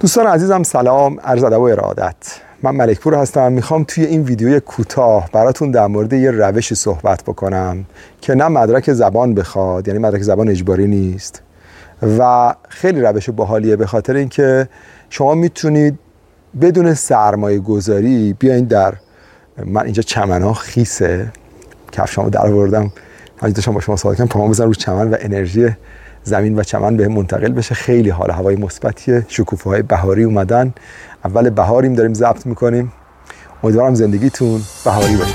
دوستان عزیزم سلام، عرض ادب و ارادت. من ملکپور هستم. میخوام توی این ویدیوی کوتاه براتون در مورد یه روشی صحبت بکنم که نه مدرک زبان بخواد، یعنی مدرک زبان اجباری نیست و خیلی روش باحالیه، به خاطر اینکه شما میتونید بدون سرمایه گذاری بیاین در من اینجا چمن‌ها خیسه، کفشامو در آوردم، همین داشتم با شما صحبت کنم، پامو بزنم رو چمن و انرژی زمین و چمن به منتقل بشه. خیلی حال هوای مثبتیه، شکوفه‌های بهاری اومدن، اول بهاریم داریم ضبط میکنیم. امیدوارم زندگیتون بهاری باشه.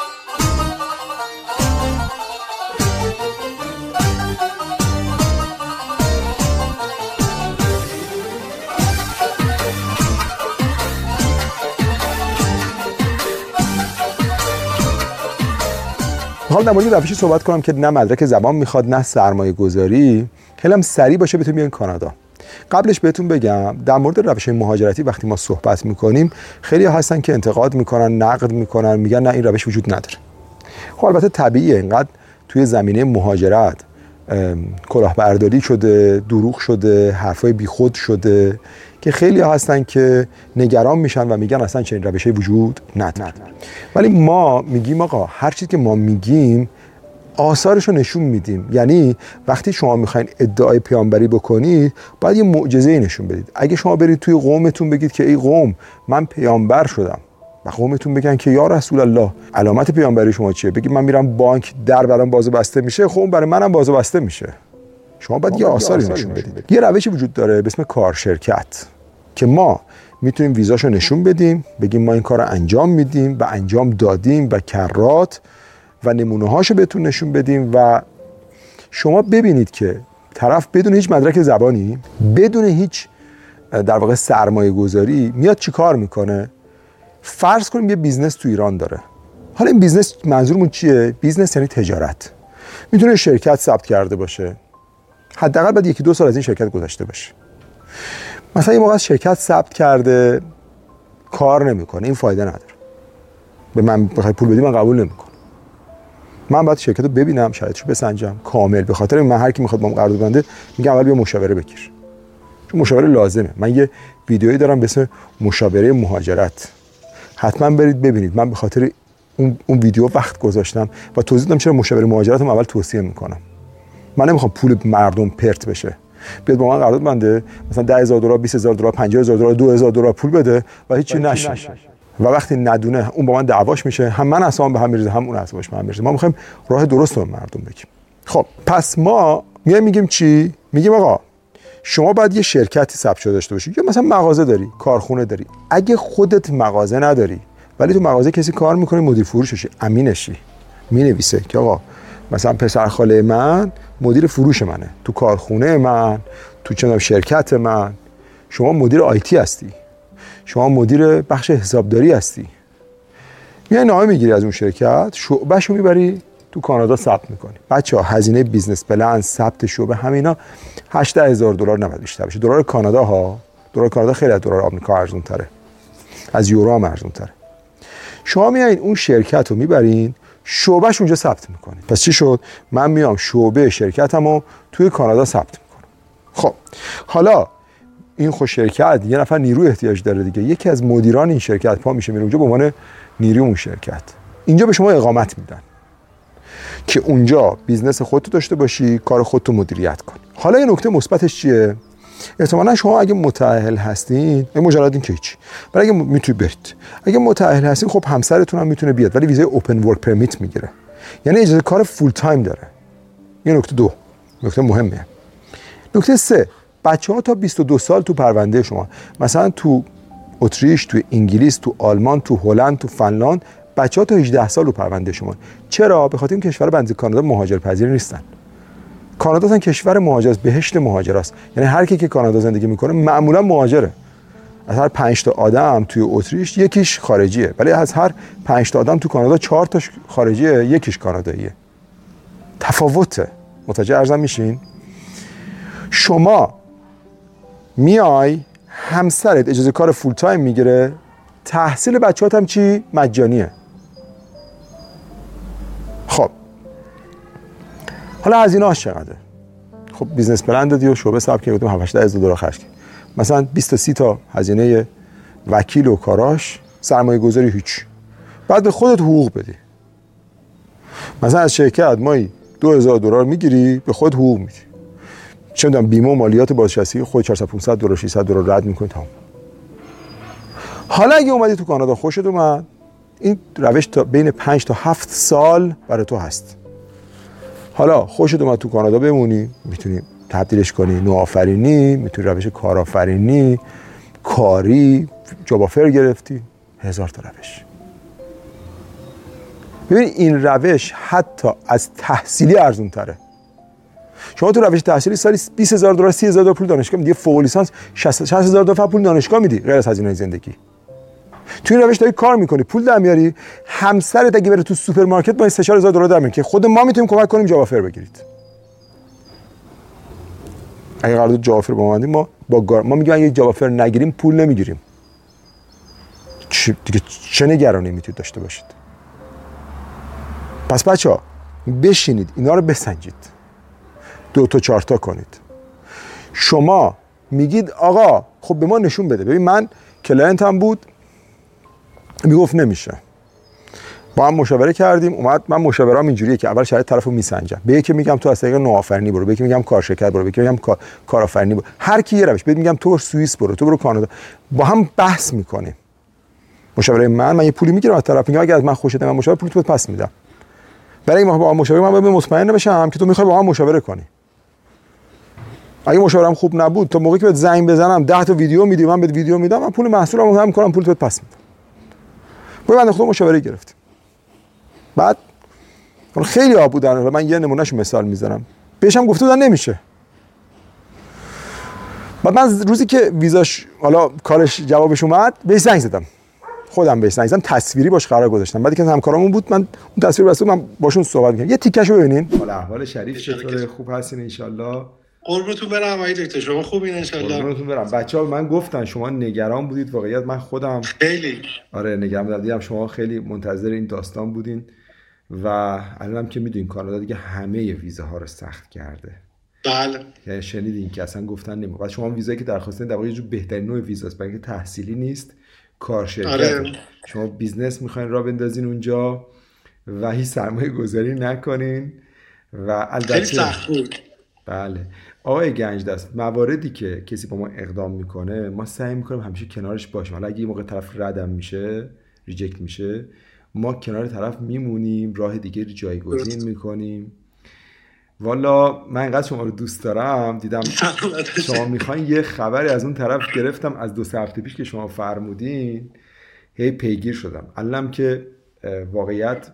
حالا در مورد روشی صحبت کنم که نه مدرک زبان میخواد نه سرمایه گذاری، خیلی هم سریع باشه بتونیم بیاین کانادا. قبلش بهتون بگم در مورد روش مهاجرتی وقتی ما صحبت میکنیم خیلی هستن که انتقاد میکنن، نقد میکنن، میگن نه این روش وجود نداره. خب البته طبیعیه، اینقدر توی زمینه مهاجرت کلاهبرداری شده، دروغ شده، حرفای بیخود شده که خیلی هستن که نگران میشن و میگن اصلا چنین روشی وجود نداره. ولی ما میگیم آقا هر چیزی که ما میگیم آثارش رو نشون میدیم. یعنی وقتی شما میخواین ادعای پیامبری بکنید باید یه معجزه‌ای نشون بدید. اگه شما برید توی قومتون بگید که ای قوم من پیامبر شدم و قومتون بگن که یا رسول الله علامت پیامبری شما چیه، بگید من میرم بانک در برام باز و بسته میشه، خب برای منم باز و بسته میشه. شما باید یه آثاری نشون بدید. یه روشی وجود داره به اسم کار شرکت که ما میتونیم ویزاشو نشون بدیم، بگیم ما این کارو انجام میدیم و انجام دادیم و کرات و نمونه هاشو بهتون نشون بدیم و شما ببینید که طرف بدون هیچ مدرک زبانی، بدون هیچ در واقع سرمایه گذاری میاد چی کار میکنه. فرض کنیم یه بیزنس تو ایران داره. حالا این بیزنس منظورمون چیه؟ بیزنس یعنی تجارت. میتونه شرکت ثبت کرده باشه، حداقل بعد 1-2 سال از این شرکت گذشته باشه. مثلا یه موقع شرکت ثبت کرده کار نمیکنه، این فایده نداره، به من بخوای پول بدی من قبول نمیکنم. من باید شرکت رو ببینم، شرایطش رو بسنجم کامل. به خاطر من هر کی میخواد با من قرارداد بنده میگم اول بیا مشاوره بگیر، چون مشاوره لازمه. من یه ویدیویی دارم به اسم مشاوره مهاجرت، حتما برید ببینید. من به خاطر اون ویدیو وقت گذاشتم و توضیح دادم چرا مشاوره مهاجرت رو اول توصیه میکنم. من نمیخوام پول مردم پرت بشه، بیاد با من قرارداد بنده مثلا $10,000 $20,000 $50,000 $2,000 پول بده و هیچی نشه و وقتی ندونه اون با من دعواش میشه، هم من اعصابم به هم میریزه هم اون اعصابش به هم میریزه. ما میخوایم راه درست رو مردم بگیم. خب پس ما میگیم چی؟ میگیم آقا شما باید یه شرکتی ثبت شده داشته باشی، یا مثلا مغازه داری، کارخونه داری. اگه خودت مغازه نداری ولی تو مغازه کسی کار میکنه، مدیر فروششی، امینشی، مینویسه که آقا مثلا پسرخاله من مدیر فروش منه، تو کارخونه من، تو چنان شرکت من، شما مدیر آیتی هستی، شما مدیر بخش حسابداری هستی، میای نامه میگیری از اون شرکت، شعبهشو میبری تو کانادا ثبت میکنی. بچه‌ها هزینه بیزنس پلن، ثبت شعبه، همینا $18,000 نباید بیشتر بشه. دلار کانادا ها، دلار کانادا خیلی از دلار آمریکا ارزون تره، از یورو هم ارزون تره. شما میایین اون شرکت رو میبرین شعبهش اونجا ثبت میکنید. پس چی شد؟ من میام شعبه شرکتمو توی کانادا ثبت میکنم. خب حالا این خود شرکت یه نفر نیروی احتیاج داره دیگه. یکی از مدیران این شرکت پا میشه میره اونجا به عنوان نیروی اون شرکت. اینجا به شما اقامت میدن که اونجا بیزنس خودتو داشته باشی، کار خودتو مدیریت کنی. حالا یه نکته مثبتش چیه؟ احتمالاً شما اگه متأهل هستین، مجرد این که هیچ، ولی اگه میتونید برید. اگه متأهل هستین خب همسرتون هم میتونه بیاد، ولی ویزای اوپن ورک پرمیت میگیره، یعنی اجازه کار فول تایم داره. این نکته 2، نکته مهمه. نکته 3، بچه‌ها تا 22 سال تو پرونده شما، مثلا تو اتریش، تو انگلیس، تو آلمان، تو هلند، تو فنلاند، بچه‌ها تا 18 سال رو پرونده شما. چرا؟ به خاطر این کشور بنز کانادا مهاجرپذیر نیستن. کانادا اصلا کشور مهاجرست، بهشت مهاجراست. یعنی هر کی که کانادا زندگی میکنه معمولا مهاجره. از هر 5 تا آدم توی اتریش یکیش خارجیه، ولی از هر 5 تا آدم تو کانادا 4 تاش خارجیه، یکیش کاناداییه. تفاوته. متوجه ارزم میشین؟ شما میای همسرت اجازه کار فول تایم میگیره، تحصیل بچه‌هات هم چی؟ مجانیه. خب حالا هزینه‌اش چقدره؟ خب بیزنس پلن دادی و شعبه ثبت کردی، $7,000 $8,000 خرج کردی. مثلا 20 تا 30 تا هزینه وکیل و کاراش، سرمایه گذاری هیچ. بعد به خودت حقوق بدی. مثلا از شرکت مایی $2000 میگیری، به خود حقوق میدی. چه میدونم بیمه و مالیات بازنشستگی خود $400 $600 رد میکنی تمام. حالا اگه اومدی تو کانادا خوشت اومد، این روش تا بین 5 تا 7 سال برای تو هست. حالا خوشت اومد تو کانادا بمونی، میتونی تبدیلش کنی نوآفرینی، میتونی روش کارآفرینی، کاری، جاب آفر گرفتی، 1000 تا روش. ببین این روش حتی از تحصیلی ارزون تره. شما تو روش تحصیلی سالی $20000 $30000 پول دانشگاه میدی، فوق لیسانس $60000 پول دانشگاه میدی غیر از هزینه زندگی. تو این روش داری کار میکنی، پول در میاری، همسرت اگه بره تو سوپرمارکت با $3000 در میاره که خود ما میتونیم کمک کنیم جاب آفر بگیرید. اگه قرارداد جاب آفر با ما میگیم اگه جاب آفر نگیریم پول نمیگیریم. دیگه چه نگرانی میتونید داشته باشید؟ پس بچه‌ها بشینید اینا رو بسنجید، 2 تا 4 تا کنید. شما میگید آقا خب به ما نشون بده. ببین من کلاینتم بود میگفت نمیشه، با هم مشاوره کردیم، اومد من مشاورام اینجوریه که اول شرایط طرفو میسنجم، به یکی میگم تو از طریق نوآفرینی برو، به یکی میگم کارشرکت برو، به یکی میگم کارآفرینی برو، هر کی یه روش، بهت میگم تو سوئیس برو، تو برو کانادا، با هم بحث میکنیم. مشاوره من یه پولی میگیرم از طرف، میگم اگه از من خوشت من مشاوره پولت پس میدم. برای ما با مشاوره من باید مطمئن بشم که تو میخوای با هم مشاوره کنی. اگه مشاورم خوب نبود تا موقعی که بهت زنگ بزنم 10 تا ویدیو میدی، من بهت ویدیو میدم، من پول محصولمو هم میکنم، پولت بهت پس میدم. بنده خدا مشاوره گرفتیم. بعد خیلی ها بودن، من یه نمونهشو مثال میزنم، بهشم گفته بودن نمیشه. بعد من روزی که ویزاش حالا کارش جوابش اومد بهش زنگ زدم، خودم بهش زنگ زدم، تصویری باش قرار گذاشتم. بعد که همکارامون بود من اون تصویر بس من باشون صحبت می‌کردم. یه تیکشو ببینین. حالا احوال شریف چطوره؟ خوب هستین ان شاءالله؟ قربونتون برم آقای دکتر، شما خوبین ان شاءالله؟ قربونتون برم. بچه‌ها من گفتن شما نگران بودید، واقعیت من خودم خیلی نگران بودم، دیدم شما خیلی منتظر این داستان بودین و الانم که میدونین کانادا دیگه همه ویزاها رو سخت کرده. بله. یعنی شنیدین که اصلا گفتن نمیشه. بعد شما ویزایی که درخواست دادین در واقع یه جور بهترین نوع ویزاست، برای اینکه تحصیلی نیست، کار شرکت. آره. شما بیزنس میخواین راه بندازین اونجا و هیچ سرمایه گذاری نکنین و البته خیلی سخت بود. بله. آقای گنجدست، مواردی که کسی با ما اقدام میکنه ما سعی میکنیم همیشه کنارش باشیم. حالا اگه یه موقع طرف ردم میشه، ریجکت میشه، ما کنار طرف میمونیم، راه دیگه رو جایگزین میکنیم. والا من اینقدر شما رو دوست دارم، دیدم شما میخواین یه خبری از اون طرف گرفتم از 2-3 هفته پیش که شما فرمودین، هی پیگیر شدم. الانم که واقعیت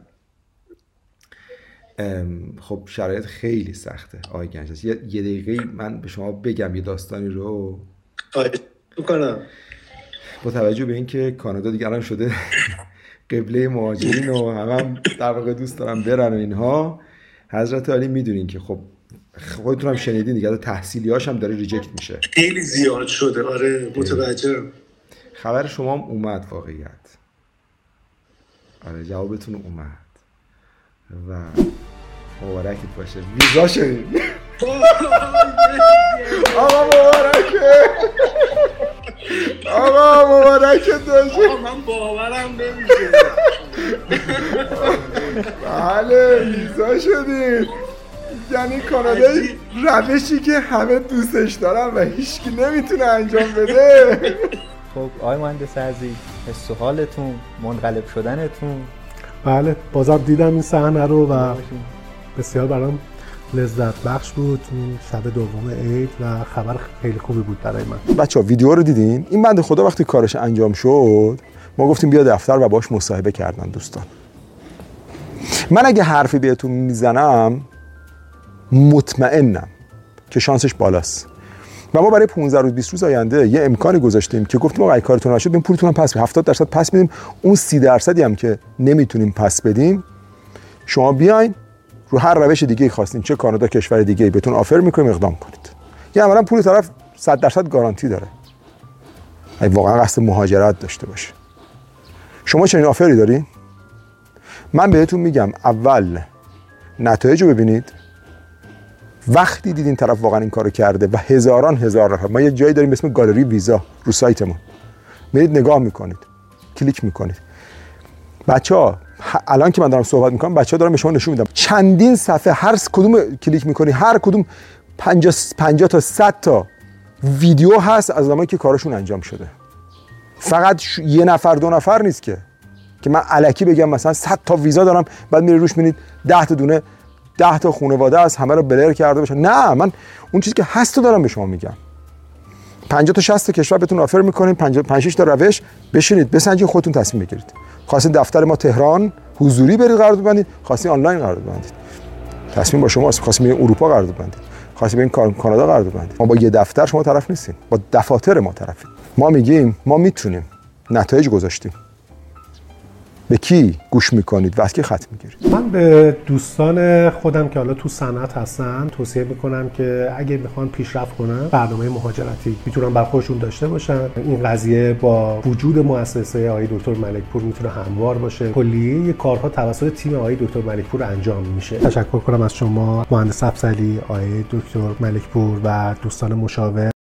خب شرایط خیلی سخته آقای گنجدست. یه دقیقه من به شما بگم یه داستانی رو بکنم. با توجه به اینکه کانادا دیگه الان شده قبله مهاجرین و هم در واقع دوست دارم برن و اینها، حضرت علی میدونین که خب خودتون هم شنیدین دیگه، تحصیلیاش هم داره ریجکت میشه، خیلی زیاد شده. آره متوجهم. خبر شما هم اومد واقعیت. آره جوابتون اومد و مبارکت باشه، ویزا شدید. آقا مبارکه، آقا مبارکت باشه. من باورم نمیشه. بله ویزا شدید. یعنی کانادای روشی که همه دوستش دارن و هیچکی نمیتونه انجام بده. خب آقای مهندس عزیز، حس و حالتون، منقلب شدنتون؟ بله بازم دیدم این صحنه رو و بسیار برام لذت بخش بود. شب دوم عید و خبر خیلی خوبی بود برای من. بچه‌ها ویدیو رو دیدین؟ این بنده خدا وقتی کارش انجام شد ما گفتیم بیا دفتر و باش مصاحبه کردن. دوستان من اگه حرفی بهتون میزنم مطمئنم که شانسش بالاست و ما برای 15 روز 20 روز آینده یه امکانی گذاشتیم که گفتیم آقا کارتون نشد ببین پولتون هم پس بدیم، 70% پس میدیم، اون 30% هم که نمیتونیم پس بدیم شما بیاین رو هر روش دیگه خواستین، چه کانادا کشور دیگه بهتون آفر میکنیم اقدام کنید. یه عملاً پول طرف 100% گارانتی داره اگه واقعا قصد مهاجرت داشته باشه. شما چنین آفری دارین؟ من بهتون میگم اول نتایج رو ببینید، وقتی دیدین طرف واقعا این کارو کرده و هزاران نفر، ما یه جایی داریم به اسم گالری ویزا رو سایتمون، میرید نگاه میکنید، کلیک میکنید. بچه‌ها الان که من دارم صحبت میکنم، بچه‌ها دارم به شما نشون میدم چندین صفحه هر کدوم کلیک میکنی، هر کدوم 50 تا 100 تا ویدیو هست از آدمایی که کارشون انجام شده. فقط یه نفر دو نفر نیست که من الکی بگم مثلا 100 تا ویزا دارم، بعد میری روش میبینید 10 تا دونه 10 تا خانواده از همه رو بلر کرده باشه. نه، من اون چیزی که هست رو دارم به شما میگم. 50 تا 60 تا کشور بهتون آفر میکنیم، 5 6 تا روش، بشینید بسنجید خودتون تصمیم بگیرید. خواستین دفتر ما تهران حضوری برید قرارداد ببندید، خواستین آنلاین قرارداد ببندید، تصمیم با شماست. خواستین برید اروپا قرارداد ببندید، خواستین برید کانادا قرارداد ببندید. ما با یه دفتر شما طرف نیستیم، با دفاتر ما طرفیم. ما میگیم ما میتونیم، نتایج گذاشتیم. به کی گوش میکنید و از کی خط میگیرید؟ من به دوستان خودم که حالا تو صنعت هستن توصیه میکنم که اگه میخوان پیشرفت کنن، برنامه مهاجرتی میتونن بر خودشون داشته باشن. این قضیه با وجود مؤسسه آقای دکتر ملکپور میتونه هموار باشه. کلیه کارها توسط تیم آقای دکتر ملکپور انجام میشه. تشکر کنم از شما مهندس افضلی، آقای دکتر ملکپور و دوستان مشاور.